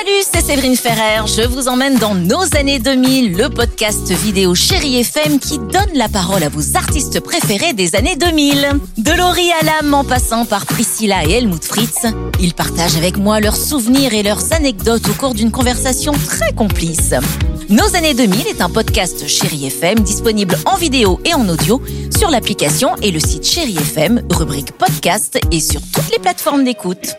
Salut, c'est Séverine Ferrer. Je vous emmène dans Nos années 2000, le podcast vidéo Chérie FM qui donne la parole à vos artistes préférés des années 2000. De Laurie Hallam en passant par Priscilla et Helmut Fritz, ils partagent avec moi leurs souvenirs et leurs anecdotes au cours d'une conversation très complice. Nos années 2000 est un podcast Chérie FM disponible en vidéo et en audio sur l'application et le site Chérie FM, rubrique podcast et sur toutes les plateformes d'écoute.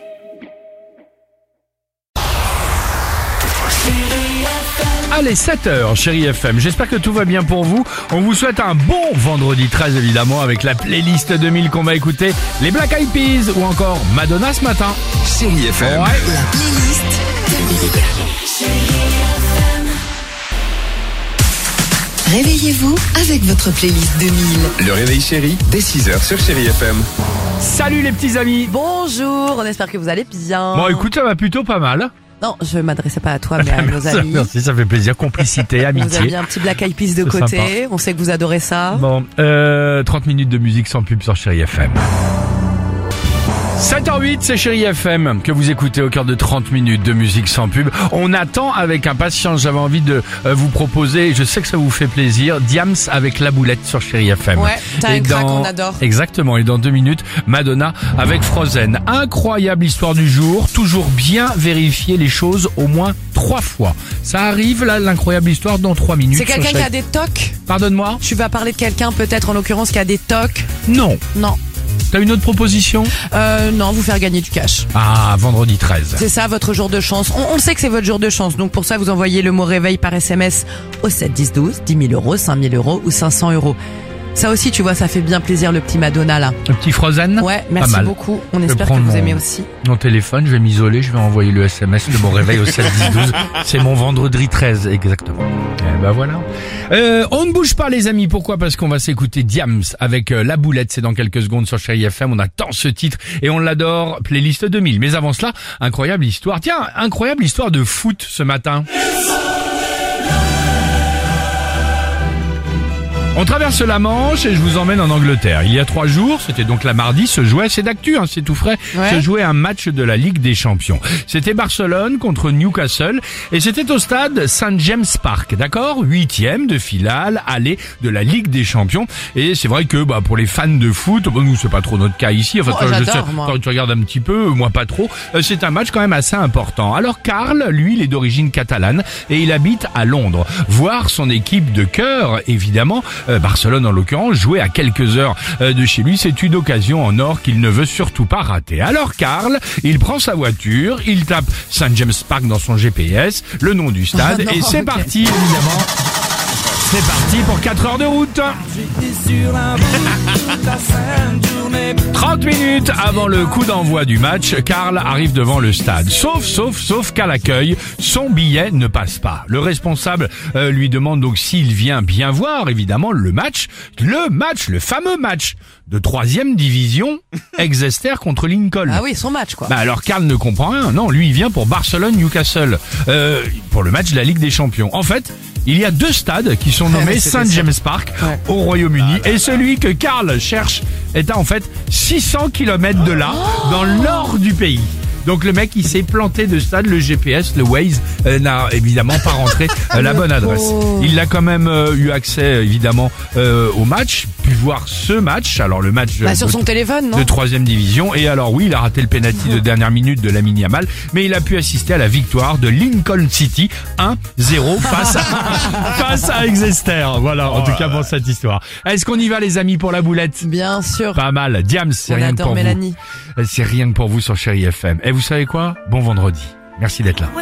Allez, 7h, Chérie FM. J'espère que tout va bien pour vous. On vous souhaite un bon vendredi 13, évidemment, avec la playlist 2000 qu'on va écouter. Les Black Eyed Peas ou encore Madonna ce matin. Chérie FM. Ouais. La playlist 2000. Réveillez-vous avec votre playlist 2000. Le réveil chéri, dès 6h sur Chérie FM. Salut les petits amis. Bonjour, on espère que vous allez bien. Bon, écoute, ça va plutôt pas mal. Non, je m'adressais pas à toi, mais à nos amis. Merci, ça fait plaisir. Complicité, Vous amitié. aviez un petit Black Eyed Peas de C'est côté. sympa. On sait que vous adorez ça. Bon, 30 minutes de musique sans pub sur Chérie FM. 7h08, c'est Chérie FM que vous écoutez au cœur de 30 minutes de musique sans pub. On attend avec impatience, j'avais envie de vous proposer, je sais que ça vous fait plaisir, Diams avec La Boulette sur Chérie FM. Ouais, t'as un crack, on adore. Exactement, et dans 2 minutes, Madonna avec Frozen. Incroyable histoire du jour, toujours bien vérifier les choses au moins 3 fois. Ça arrive là, l'incroyable histoire dans 3 minutes. C'est quelqu'un qui a des tocs. Pardonne-moi? Tu vas parler de quelqu'un peut-être en l'occurrence qui a des tocs. Non. Non. T'as une autre proposition? Non, vous faire gagner du cash. Ah, vendredi 13. C'est ça votre jour de chance. On sait que c'est votre jour de chance, donc pour ça vous envoyez le mot réveil par SMS au 7 10 12, 10 000 euros, 5 000 euros ou 500 euros. Ça aussi, tu vois, ça fait bien plaisir le petit Madonna là. Le petit Frozen? Ouais, Pas merci mal. beaucoup. On Je vais espère que prendre vous mon- aimez aussi. Mon téléphone, je vais m'isoler, je vais envoyer le SMS de mon réveil au 7 10 12. C'est mon vendredi 13, exactement. Et ben voilà. On ne bouge pas les amis, pourquoi? Parce qu'on va s'écouter Diams avec La Boulette, c'est dans quelques secondes sur Chérie FM, on attend ce titre et on l'adore, playlist 2000. Mais avant cela, incroyable histoire. Tiens, incroyable histoire de foot ce matin. On traverse la Manche et je vous emmène en Angleterre. Il y a 3 jours, c'était donc la mardi, se jouait, c'est d'actu, c'est tout frais, Ouais. se jouait un match de la Ligue des Champions. C'était Barcelone contre Newcastle et c'était au stade St James Park, d'accord? 8e de finale, aller de la Ligue des Champions. Et c'est vrai que pour les fans de foot, nous c'est pas trop notre cas ici, enfin Oh, toi, j'adore, moi. toi, tu regardes un petit peu, moi pas trop. C'est un match quand même assez important. Alors Karl, lui, il est d'origine catalane et il habite à Londres. Voir son équipe de cœur, évidemment, Barcelone en l'occurrence, jouer à quelques heures de chez lui, c'est une occasion en or qu'il ne veut surtout pas rater. Alors Karl, il prend sa voiture, il tape St James Park dans son GPS, le nom du stade, Oh non, et c'est ok. parti évidemment. C'est parti pour 4 heures de route. 30 minutes avant le coup d'envoi du match, Karl arrive devant le stade. Sauf qu'à l'accueil, son billet ne passe pas. Le responsable lui demande donc s'il vient bien voir, évidemment, le fameux match de 3e division, Exeter contre Lincoln. Ah oui, son match quoi. Alors Karl ne comprend rien. Non, lui il vient pour Barcelone-Newcastle, pour le match de la Ligue des Champions. En fait, il y a 2 stades qui sont nommés C'était St ça. James Park au Royaume-Uni et celui que Karl cherche est à en fait 600 km de là, dans le nord du pays. Donc le mec il s'est planté de stade, le GPS, le Waze n'a évidemment pas rentré la bonne adresse. Il a quand même eu accès évidemment au match, pu voir ce match, alors le match Sur son téléphone, non? de 3e division, et alors oui, il a raté le penalty de dernière minute de Lamine Yamal, mais il a pu assister à la victoire de Lincoln City 1-0 face à Exeter. Voilà, en tout cas pour cette histoire. Est-ce qu'on y va les amis pour la boulette? Bien sûr. Pas mal. Diams, c'est On rien que adore pour Mélanie. vous. C'est rien que pour vous sur Chérie FM. Et vous savez quoi? Bon vendredi. Merci d'être là.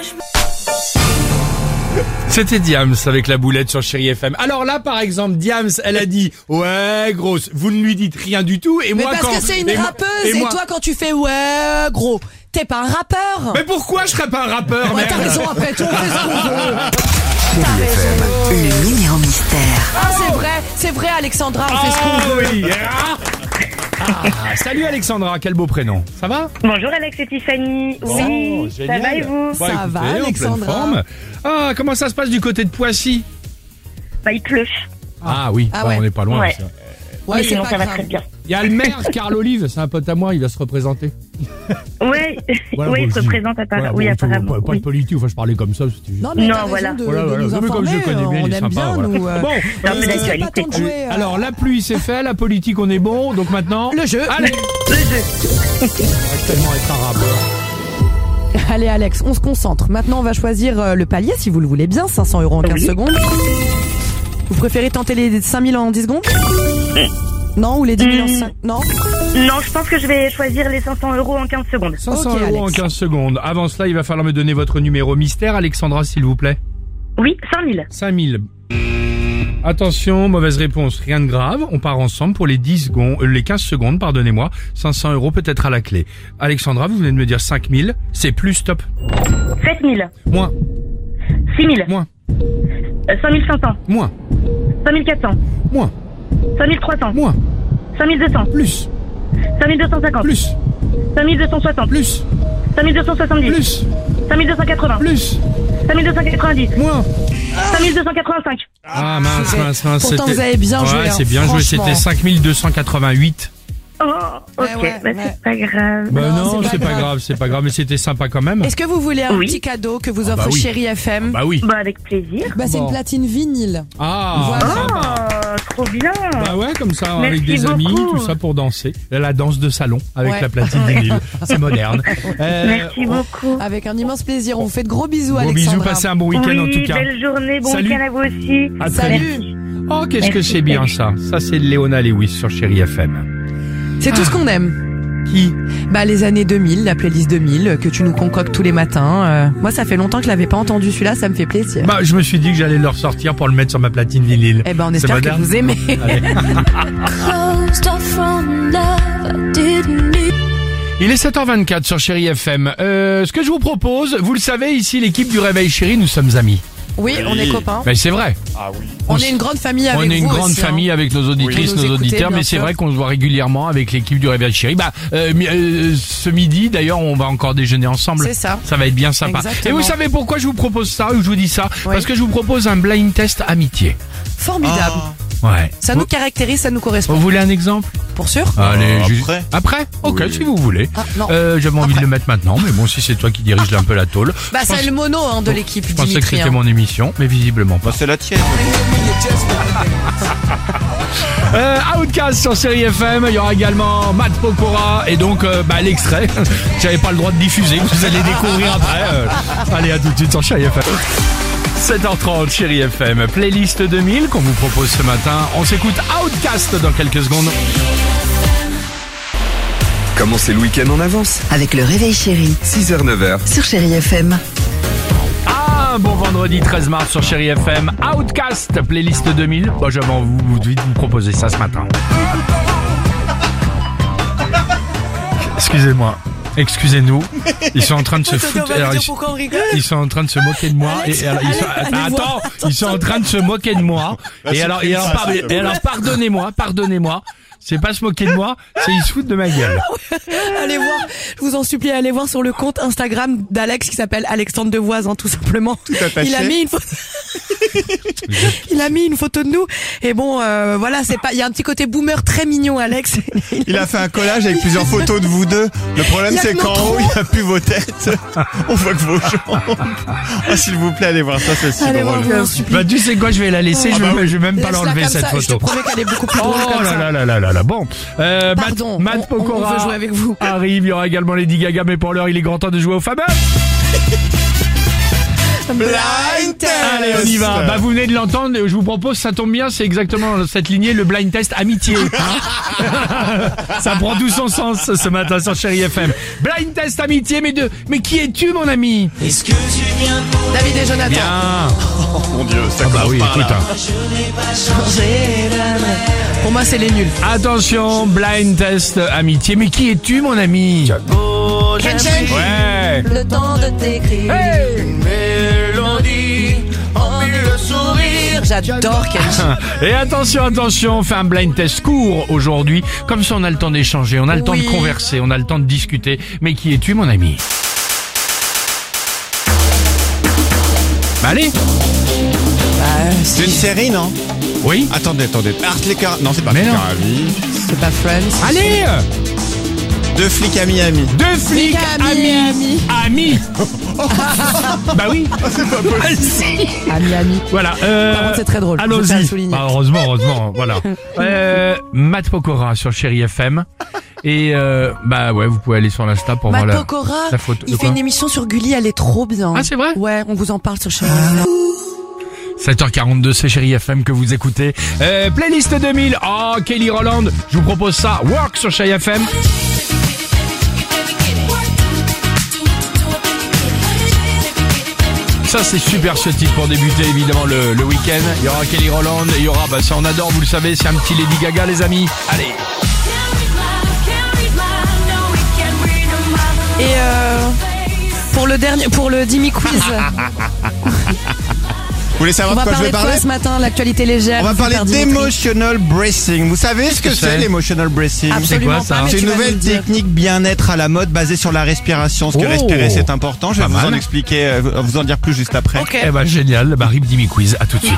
C'était Diams avec La Boulette sur Chérie FM. Alors là, par exemple, Diams, elle a dit « Ouais, grosse, vous ne lui dites rien du tout. » Et Mais moi, parce quand... que c'est une et moi- rappeuse et et moi- toi quand tu fais ouais gros, t'es pas un rappeur. Mais pourquoi je serais pas un rappeur, Ouais, merde? t'as raison, après tout on fait ce qu'on veut. Chérie FM. Le numéro mystère. Ah c'est vrai Alexandra, on fait ce qu'on Ah veut. oui. Salut Alexandra, quel beau prénom. Ça va? Bonjour Alex et Tiffany. Oui, ça génial. va et vous? Bah, Ça écoutez, va, en pleine Alexandra. forme. Ah, comment ça se passe du côté de Poissy? Bah il pleut. Ah oui, Ah bah, ouais. on n'est pas loin. Ouais. ça. Ouais, Mais c'est sinon pas ça va grave. très bien. Il y a le maire, Carl Olive, c'est un pote à moi, il va se représenter. Ouais, Voilà, oui, bon, il se je dis- présente apparemment. Oui, bon, apparemment. Pas de politique, enfin je parlais comme ça, c'était juste... Non, mais Non, t'as voilà. raison de, Voilà, de voilà. nous Non, mais comme je le informer, connais bien, on il est aime sympa, bien, voilà. nous. Bon, Un peu n'hésitez d'actualité. pas tant de jouer, alors la pluie c'est fait, la politique on est bon, donc maintenant... Le jeu. Allez. Le jeu. Tellement être arabe. Allez Alex, on se concentre. Maintenant on va choisir le palier si vous le voulez bien, 500 € en 15 secondes. Vous préférez tenter les 5000 en 10 secondes? Non, ou les 10 000 en 5... Non. Non, je pense que je vais choisir les 500 € en 15 secondes. 500 Ok, € en Alex. 15 secondes. Avant cela, il va falloir me donner votre numéro mystère, Alexandra, s'il vous plaît. Oui, 5000. 5000. Attention, mauvaise réponse, rien de grave. On part ensemble pour les les 15 secondes, pardonnez-moi. 500 € peut-être à la clé. Alexandra, vous venez de me dire 5000. C'est plus, stop. 7000. Moins, 6000. moins, 5500. moins, 5400. moins, 5300. moins, 5200. plus, 5250. plus, 5260. plus, 5270. plus, 5280. plus, 5290. moins. 5285. Ah mince. Pourtant, c'était- vous avez bien joué, Ouais, hein, c'est bien joué, franchement. c'était 5288. Oh, ok, Ouais, bah, ouais. c'est pas grave. Bah Non, non, c'est pas grave, mais c'était sympa quand même. Est-ce que vous voulez un Oui. petit cadeau que vous offre bah oui. Chérie FM? Bah oui. Bah, avec plaisir. C'est Bon. une platine vinyle. Ah, Voilà. sympa. Oh, trop bien. Bah ouais, comme ça, Merci avec des amis, beaucoup. tout ça pour danser. La danse de salon avec Ouais. la platine vinyle. C'est moderne. Merci beaucoup. Avec un immense plaisir. On vous fait de gros bisous, Gros Alexandra. bisous, passez un bon week-end Oui, en tout cas. belle journée, bon Salut. week-end à vous aussi. À très Salut. vite. Oh, qu'est-ce que Merci. c'est bien ça. Ça, c'est Léona Lewis sur Chérie FM. C'est tout ce qu'on aime. Qui? Bah les années 2000, la playlist 2000 que tu nous concoctes tous les matins. Moi ça fait longtemps que je l'avais pas entendu celui-là, ça me fait plaisir. Bah, je me suis dit que j'allais le ressortir pour le mettre sur ma platine vinyle. Eh ben on C'est espère que moderne. vous aimez. Allez. Il est 7h24 sur Chérie FM. Ce que je vous propose, vous le savez, ici, l'équipe du Réveil Chérie, nous sommes amis. Oui, on est copains. Mais c'est vrai. On est une grande famille avec On est une vous grande aussi, famille avec nos auditrices, Vous nous nos écoutez, auditeurs, bien mais c'est sûr. vrai qu'on se voit régulièrement avec l'équipe du Réveil Chérie. Ce midi, d'ailleurs, on va encore déjeuner ensemble. C'est ça. Ça va être bien sympa. Exactement. Et vous savez pourquoi je vous propose ça, ou je vous dis ça? Oui. Parce que je vous propose un blind test amitié. Formidable. Ouais. Ça nous caractérise, ça nous correspond. Vous voulez un exemple? Pour sûr? Allez, après. Après? Ok, si vous voulez. Ah, non. J'avais envie Après. de le mettre maintenant, mais bon, si c'est toi qui dirige un peu la tôle. Bah Je c'est pense- le mono de l'équipe, Je pensais que Dimitri. c'était hein. mon émission, mais visiblement pas. Bah, c'est la tienne. Outcast sur Chérie FM, il y aura également Matt Pokora et donc l'extrait. J'avais pas le droit de diffuser, vous allez découvrir après. Allez, à tout de suite sur Chérie FM. 7h30, Chérie FM, playlist 2000 qu'on vous propose ce matin. On s'écoute Outcast dans quelques secondes. Commencez le week-end en avance. Avec le Réveil Chéri 6h, 9h. sur Chérie FM. Ah, bon vendredi 13 mars sur Chérie FM, Outcast, playlist 2000. Bon, j'avais envie de vous proposer ça ce matin. Excusez-moi. Excusez-nous, ils sont en train de se foutre. Alors, pourquoi on rigole. ils sont en train de se moquer de moi. Alex, alors, allez voir. attends, ils sont en train de se moquer de moi. Et alors, pardonnez-moi. C'est pas se moquer de moi, c'est ils se foutent de ma gueule. Allez voir, je vous en supplie, allez voir sur le compte Instagram d'Alex qui s'appelle Alexandre Devoise, tout simplement. attaché. Il a mis une photo. Il a mis une photo de nous. Et bon, voilà, c'est pas. Il y a un petit côté boomer très mignon, Alex. Il a fait un collage avec plusieurs photos de vous deux. Le problème, Il y a c'est que qu'en nos haut, il n'y a plus vos têtes. On voit que vos jambes. Ah, s'il vous plaît, allez voir ça, c'est si Allez voir, drôle. je vous en supplie. Bah tu sais quoi, je vais la laisser, je vais même pas Laisse-la l'enlever comme cette ça, Je te photo. promets qu'elle est beaucoup plus drôle Oh comme ça. là. Bon, Pardon, Matt on Pokora veut jouer avec vous. arrive, il y aura également Lady Gaga, mais pour l'heure, il est grand temps de jouer au fameux. Blind test. Allez, on y va. Bah vous venez de l'entendre, je vous propose, ça tombe bien, c'est exactement cette lignée, le blind test amitié. Hein. Ça prend tout son sens ce matin sur Chérie FM. Blind test amitié, mais qui es-tu, mon ami? David et Jonathan. Bien. Mon Dieu, ça Bah commence oui, par écoute. là. Pour moi, c'est les nuls. Attention, blind test amitié, mais qui es-tu, mon ami? Kenchen. Ouais. Le temps de t'écrire. Hey. J'adore Kenchen. Et attention, on fait un blind test court aujourd'hui. Comme ça, on a le temps d'échanger, on a le temps de Oui. converser, on a le temps de discuter. Mais qui es-tu, mon ami? Bah allez. C'est une série, non? Oui. Attendez. Hartley non, c'est pas Mais non. Carabine. C'est pas Friends. Allez, Deux flics à Miami. deux flics amis. Bah oui. Ami. Voilà. Par contre, c'est très drôle. Je tiens à le Allons-y. souligner. Bah, heureusement, voilà. Matt Pokora sur Chéri FM. Et bah ouais, vous pouvez aller sur l'Insta pour voir Matt Pokora, la photo. il fait une émission sur Gulli, elle est trop bien. Ah, c'est vrai? Ouais, on vous en parle sur Chéri. 7h42, c'est Chéri FM que vous écoutez. Playlist 2000. Oh, Kelly Rowland. Je vous propose ça. Work sur Chéri FM. Ça, c'est super ce titre pour débuter évidemment le week-end. Il y aura Kelly Rowland, il y aura, bah ça on adore, vous le savez, c'est un petit Lady Gaga les amis. Allez. Et pour le Dimi Quiz, Vous voulez on savoir de va quoi je parler vais de parler? quoi ce matin, l'actualité légère. On va parler super Dimitri. d'emotional bracing. Vous savez ce que c'est l'emotional bracing? Absolument C'est quoi, ça pas, mais C'est tu une vas nouvelle nous dire. technique bien-être à la mode basée sur la respiration. Parce que Oh. respirer c'est important. Je vais Pas vous en mal. expliquer, vous en dire plus juste après. Ok. Eh ben génial, bah Rip Dimi Quiz, à tout de suite.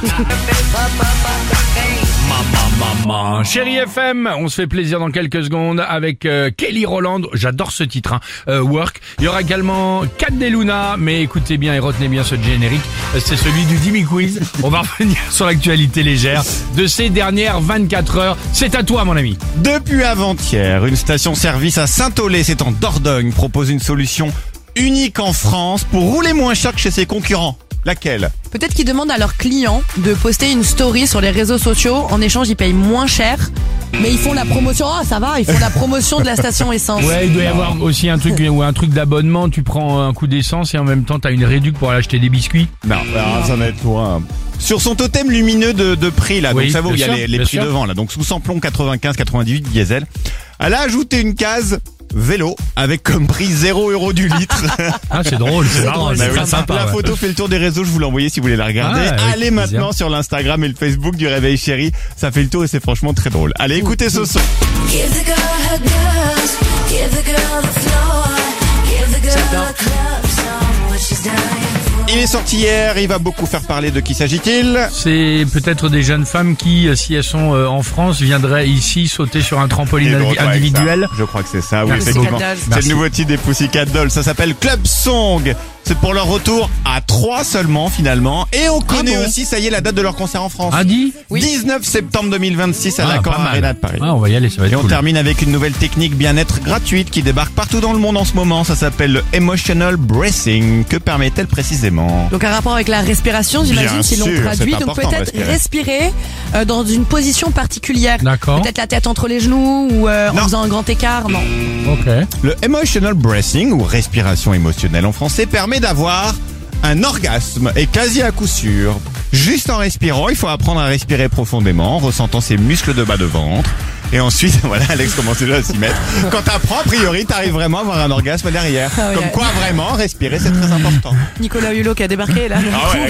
Maman. Chéri FM, on se fait plaisir dans quelques secondes avec Kelly Rowland, j'adore ce titre, hein. Work. Il y aura également Cat de Luna, mais écoutez bien et retenez bien ce générique, c'est celui du Dimi Quiz. On va revenir sur l'actualité légère de ces dernières 24 heures. C'est à toi mon ami. Depuis avant-hier, une station-service à Saint-Olé, c'est en Dordogne, propose une solution unique en France pour rouler moins cher que chez ses concurrents. Laquelle? Peut-être qu'ils demandent à leurs clients de poster une story sur les réseaux sociaux. En échange, ils payent moins cher. Mais ils font la promotion. Ah, ça va, ils font la promotion de la station essence. Ouais, il doit y avoir aussi un truc ou un truc d'abonnement, tu prends un coup d'essence et en même temps t'as une réduc pour aller acheter des biscuits. Non, alors, ça va être loin. Sur son totem lumineux de prix, là, Oui, donc ça va où il y a bien sûr, les bien prix sûr. devant, là. Donc sous samplon 95-98 diesel. Elle a ajouté une case vélo avec comme prix 0 € du litre. Ah, c'est drôle, c'est marrant, drôle, c'est c'est très sympa. La ouais. photo fait le tour des réseaux, je vous l'ai envoyé si vous voulez la regarder. Ah, avec Allez plaisir. maintenant sur l'Instagram et le Facebook du Réveil Chéri, ça fait le tour et c'est franchement très drôle. Allez, écoutez ce son. Give the girl her girls, give the girl the floor, give the girl the club song, what she's dying for. Il est sorti hier, il va beaucoup faire parler. De qui s'agit-il? C'est peut-être des jeunes femmes qui, si elles sont en France, viendraient ici sauter sur un trampoline Et de retour avec individuel. ça. Je crois que c'est ça, oui, Merci effectivement. beaucoup. C'est Merci. le nouveau titre des Pussycat Dolls. Ça s'appelle Club Song. C'est pour leur retour à 3 seulement, finalement. Et on connaît bon aussi, ça y est, la date de leur concert en France. Ah, dit 19 septembre 2026 à l'Accor pas mal. Arena de Paris. Ah, on va y aller, ça va être Et on cool. termine avec une nouvelle technique bien-être gratuite qui débarque partout dans le monde en ce moment. Ça s'appelle le Emotional Bracing. Que permet-elle précisément? Donc un rapport avec la respiration, j'imagine, Bien si l'on sûr, traduit. c'est Donc important de peut-être respirer dans une position particulière. D'accord. Peut-être la tête entre les genoux ou en Non. faisant un grand écart. Non. Ok. Le Emotional Bracing, ou respiration émotionnelle en français, permet d'avoir un orgasme, et quasi à coup sûr. Juste en respirant, il faut apprendre à respirer profondément, en ressentant ses muscles de bas de ventre. Et ensuite, voilà, Alex commence déjà à s'y mettre. Quand t'apprends, a priori, t'arrives vraiment à avoir un orgasme derrière. Ah ouais. Comme quoi, vraiment, respirer, c'est très important. Nicolas Hulot qui a débarqué là. Ah ouais,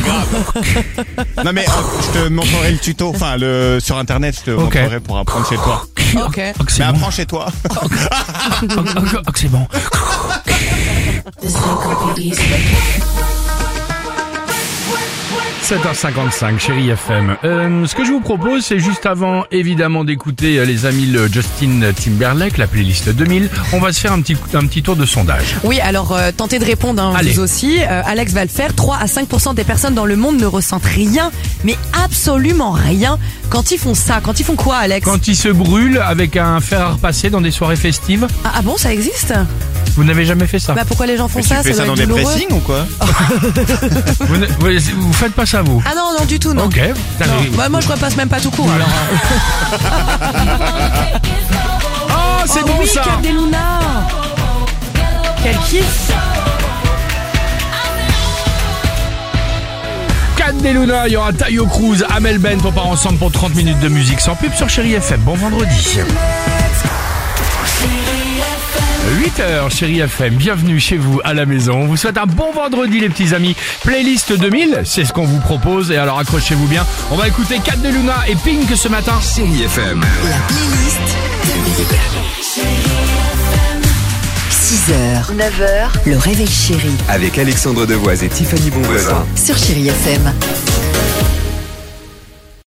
grave. Non mais, je te montrerai le tuto, enfin, sur Internet, je te Ok. montrerai pour apprendre chez toi. Ok. Oh, que c'est Mais bon. apprends chez toi. Oh, que c'est bon. This ain't gonna be easy. 7h55, Chéri FM. Ce que je vous propose, c'est juste avant, évidemment, d'écouter les amis le Justin Timberlake, la playlist 2000. On va se faire un petit tour de sondage. Oui, alors tentez de répondre, hein, Allez. vous aussi. Alex va le faire. 3 à 5% des personnes dans le monde ne ressentent rien, mais absolument rien quand ils font ça. Quand ils font quoi, Alex? Quand ils se brûlent avec un fer à repasser dans des soirées festives, Ah bon, ça existe? vous n'avez jamais fait ça. Bah pourquoi les gens font Mais ça? tu fais ça doit dans être des douloureux. pressings ou quoi? Vous faites pas ça, vous? Ah non, non, du tout, non. Ok. Putain, Non. mais- Bah, moi je repasse même pas tout court alors. Oh, c'est Oh bon oui, ça. Cat de Luna. Quel kiff. Cat de Luna, il y aura Tayo Cruz, Amel Bent, on part ensemble pour 30 minutes de musique sans pub sur Chéri FM. Bon vendredi. 8h, Chéri FM, bienvenue chez vous à la maison. On vous souhaite un bon vendredi les petits amis. Playlist 2000, c'est ce qu'on vous propose. Et alors accrochez-vous bien, on va écouter Cat de Luna et Pink ce matin. Chéri FM. La playlist 2000. 6h, 9h, le réveil chéri Avec Alexandre Devoise et Tiffany Bonvoisin. sur Chéri FM.